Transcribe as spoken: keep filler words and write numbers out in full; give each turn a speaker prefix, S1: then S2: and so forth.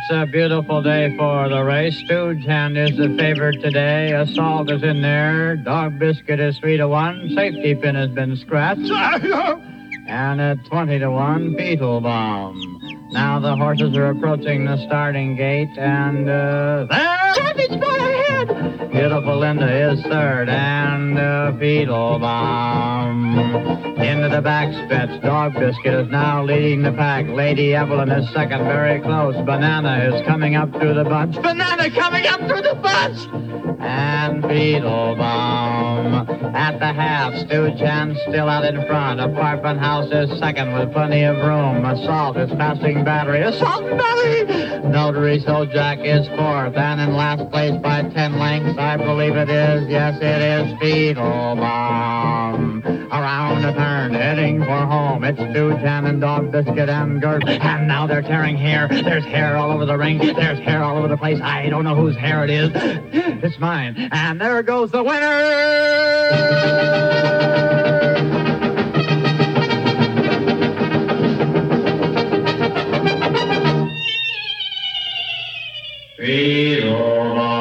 S1: It's a beautiful day for the race. Stooge Hand is the favorite today. Assault is in there. Dog Biscuit is three to one. Safety Pin has been scratched. And at twenty to one, Beetle Bomb. Now the horses are approaching the starting gate, and uh, there, Savage got ahead. Beautiful Linda is third, and uh, Beetle Bomb. Into the back stretch, Dog Biscuit is now leading the pack. Lady Evelyn is second, very close. Banana is coming up through the bunch. Banana coming up through the bunch. And Beetle Bomb. At the half, Stooge Hand still out in front. Apartment House is second with plenty of room. Assault is passing Battery. Assault Battery! Notary Jack is fourth. And in last place by ten lengths, I believe it is. Yes, it is Beetle Bomb. Around the turn, heading for home. It's Stooge Hand and Dog Biscuit and Gert. And now they're tearing hair. There's hair all over the ring. There's hair all over the place. I don't know whose hair it is. It's mine. And there goes the winner! Beetle Bomb.